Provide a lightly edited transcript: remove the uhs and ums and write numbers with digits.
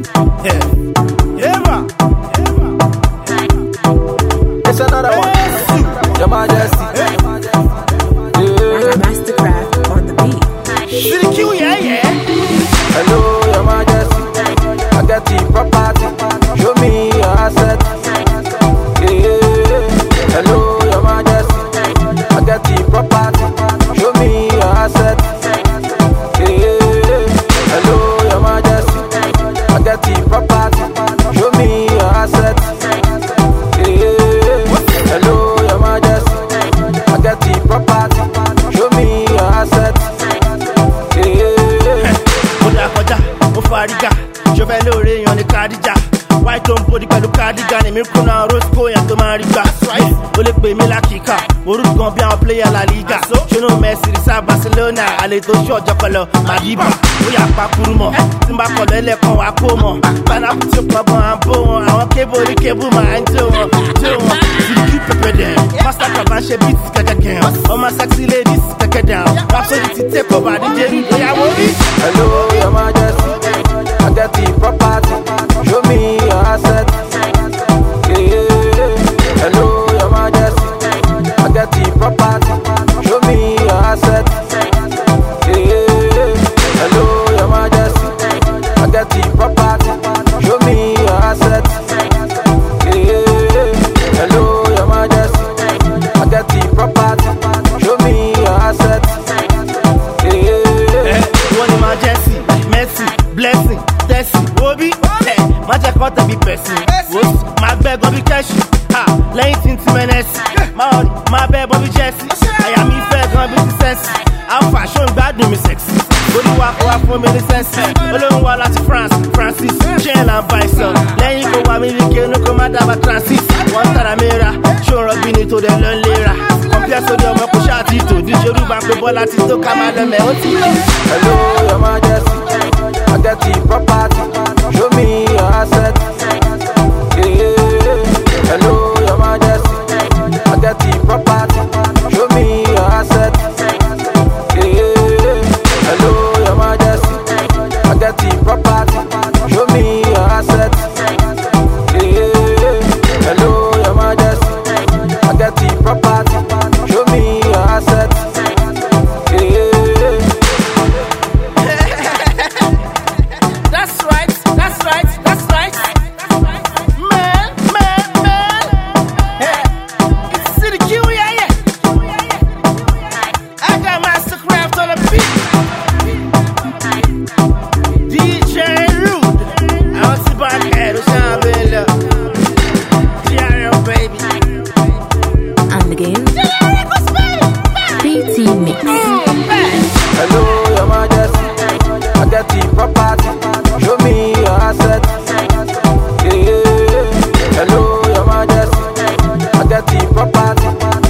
Eva. It's another one. Your Majesty. Mastercraft on the beat. City Q, yeah. Hello, Your Majesty. I got the property. Show me your asset. Hello, Your Majesty. I got the property. Show me your asset. Hello, Your Majesty. I got the property. Show me your asset. Hello, Your Majesty. I got the property. Show me your asset. Kọjá, mo fariga, ṣọfẹ́ lóore yan ní kádìjà. White on body pẹ̀lú cardigan, èmi kúnná Roscoe yẹn tó máa rí gbà. O lè pè mí lákìíkà, mo rúdù gan bí àwọn player La Liga. Ṣónú Messi, Risa Barcelona, àlè tó ṣú ọjọ́ kọlọ, Madiba. Ó yà pa kúrú mọ̀, tí n bá kọ̀lọ́ ẹlẹ́kan wá kó mọ̀. Pineapple tí ó pọ̀ gan à ń bó wọn, àwọn kébù orí kébù máa ń jó wọn. Ìdíjú pẹpẹ dẹ̀, Master Club ń ṣe beats kẹ̀kẹ́ gẹ̀ẹ́n. Ọmọ sexy ladies kẹ̀kẹ́ dẹ̀. Rhapsody ti take over, DJ ìgbéyàwó rí. Hello, Your Majesty. I got the property. Show me your asset. Hello, Your Majesty. I got the property. Show me your asset. Hello, Your Majesty. I got the property. Show me your asset. Hello, Your Majesty. I got the property. Show me your asset. Wọ́n ní Majesty, Mercy, Blessing, Tessie, Obi, má jẹ́ kọ́ tẹ̀bí pẹ̀sìn, wòs, máa bẹ́ gọ́bí kẹ́ṣì, lẹ́yìn tí ń ti mẹ́nẹ́sì, máa bẹ́ bọ́bí jẹ́sì, àyà mi fẹ́ gan bí ti sẹ́sì, alpha ṣó ń gbádùn mi sẹ́ksì, olúwa kó wá fún mi ní sẹ́sì, olóhùn wa láti France, Francis, Shell and Bison, lẹ́yìn kó wá mi rí kí inú kó má dábàá transit, wọ́n tara mi ra, ṣó ń rọbí ni tó dẹ̀ lọ ń lera, kọ̀m̀pútà sórí ọmọ kò ṣáà ti tò, díje olúwa pé bọ́lá ti tó ká má lọ́mẹ̀ ó ti tó. Hello, Your Majesty. I got the property. Show me your asset. Hello, Your Majesty. I got the property. Show me your asset. Hello, Your Majesty. I got the property. Show me your asset. Hello, Your Majesty. I got the property. Show me your asset. That's right. Man. It's City Q, yeah. I got Mastercraft on the beat. DJ Rude. I want to buy a head or something, look. GRL, baby. On the game. PT Mix. Hello, Your Majesty. I got the property. Show me your asset. Hello, Your Majesty. I got the property.